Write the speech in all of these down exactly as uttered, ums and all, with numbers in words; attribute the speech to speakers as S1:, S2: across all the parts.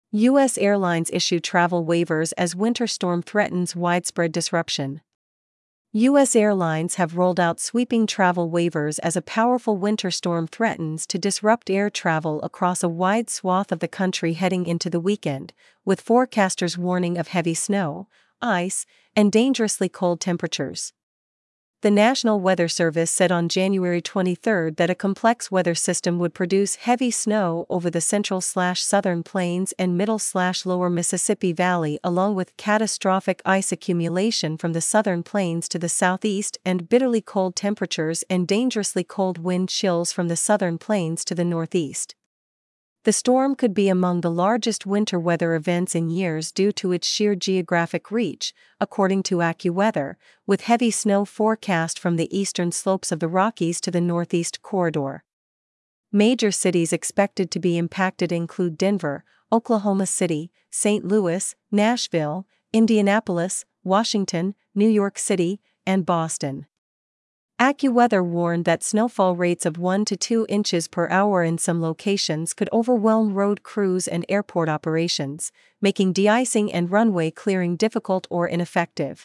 S1: U S airlines issue travel waivers as winter storm threatens widespread disruption. U S airlines have rolled out sweeping travel waivers as a powerful winter storm threatens to disrupt air travel across a wide swath of the country heading into the weekend, with forecasters warning of heavy snow, ice, and dangerously cold temperatures. The National Weather Service said on January twenty-third that a complex weather system would produce heavy snow over the central-slash-southern plains and middle-slash-lower Mississippi Valley, along with catastrophic ice accumulation from the southern plains to the southeast and bitterly cold temperatures and dangerously cold wind chills from the southern plains to the northeast. The storm could be among the largest winter weather events in years due to its sheer geographic reach, according to AccuWeather, with heavy snow forecast from the eastern slopes of the Rockies to the northeast corridor. Major cities expected to be impacted include Denver, Oklahoma City, Saint Louis, Nashville, Indianapolis, Washington, New York City, and Boston. AccuWeather warned that snowfall rates of one to two inches per hour in some locations could overwhelm road crews and airport operations, making de-icing and runway clearing difficult or ineffective.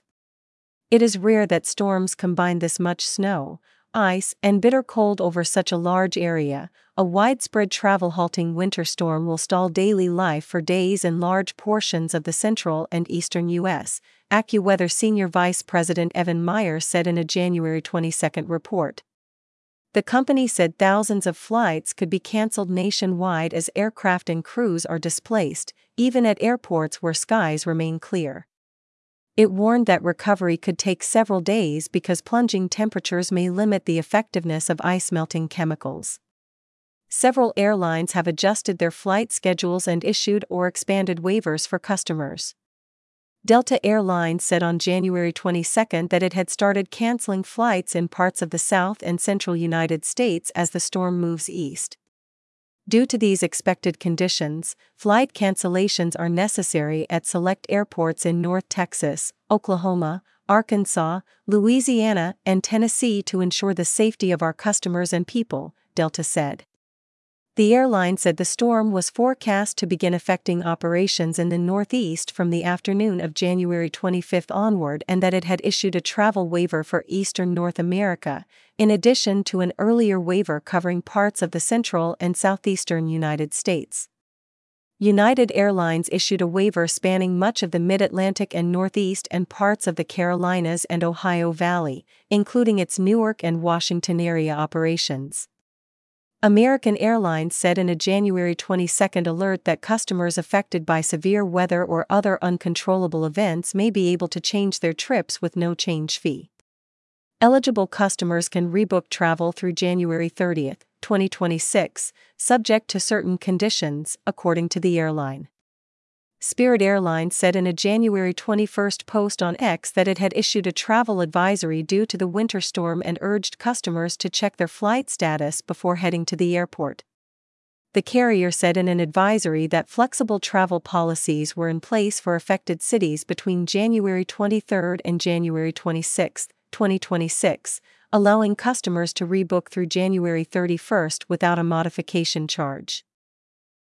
S1: It is rare that storms combine this much snow, ice, and bitter cold over such a large area. A widespread travel-halting winter storm will stall daily life for days in large portions of the central and eastern U S, AccuWeather Senior Vice President Evan Meyer said in a January twenty-second report. The company said thousands of flights could be canceled nationwide as aircraft and crews are displaced, even at airports where skies remain clear. It warned that recovery could take several days because plunging temperatures may limit the effectiveness of ice-melting chemicals. Several airlines have adjusted their flight schedules and issued or expanded waivers for customers. Delta Air Lines said on January twenty-second that it had started canceling flights in parts of the South and Central United States as the storm moves east. Due to these expected conditions, flight cancellations are necessary at select airports in North Texas, Oklahoma, Arkansas, Louisiana, and Tennessee to ensure the safety of our customers and people, Delta said. The airline said the storm was forecast to begin affecting operations in the Northeast from the afternoon of January twenty-fifth onward and that it had issued a travel waiver for Eastern North America, in addition to an earlier waiver covering parts of the central and southeastern United States. United Airlines issued a waiver spanning much of the Mid-Atlantic and Northeast and parts of the Carolinas and Ohio Valley, including its Newark and Washington area operations. American Airlines said in a January twenty-second alert that customers affected by severe weather or other uncontrollable events may be able to change their trips with no change fee. Eligible customers can rebook travel through January thirtieth, twenty twenty-six, subject to certain conditions, according to the airline. Spirit Airlines said in a January twenty-first post on X that it had issued a travel advisory due to the winter storm and urged customers to check their flight status before heading to the airport. The carrier said in an advisory that flexible travel policies were in place for affected cities between January twenty-third and January twenty-sixth, twenty twenty-six, allowing customers to rebook through January thirty-first without a modification charge.